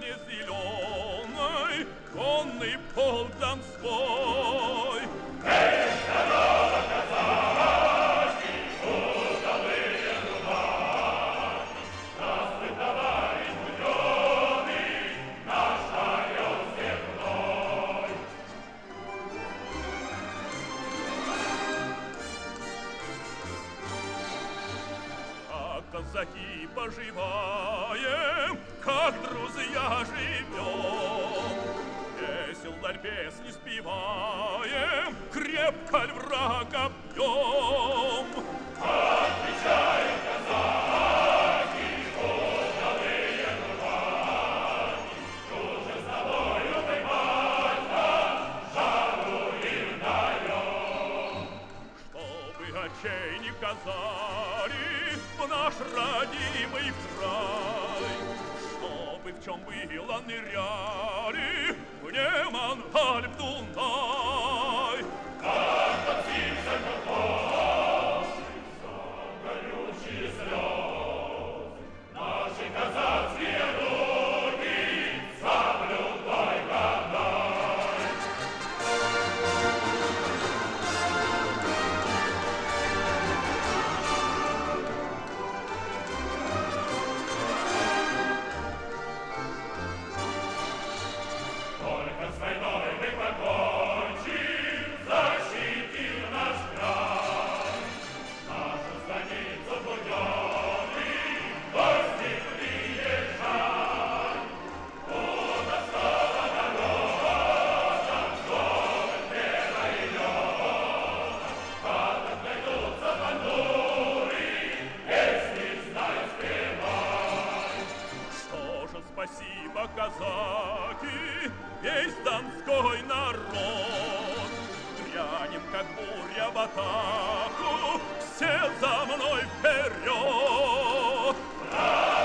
поляне зеленой конный полк донской. Эй, здорово, казаки, удалые рубахи! Здравствуй, товарищ Буденный, наш орел степной! Как казаки поживаем, как друзья живем, весело песни спеваем, крепко ль врага бьем. Отвечаем, казаки, удалые рубахи! Дружим с тобою мы, батька, жару им даем! Чтобы очей не казали в наш родимый край, чтобы в чем было ныряли в Неман, аль в Дунай. Как подсится колхоз, сон горючие слезы, наши казацкие руки соблюдай годай. Только с войной мы покончим, защитим наш край. Нашу станицу Буденный, гости приезжай. Куда стала дорога, вдоль белой лёда, когда найдутся бандуры, песни знай, спевай. Что же спасибо, казаки, весь донской народ. Грянем, как буря в атаку, все за мной вперед!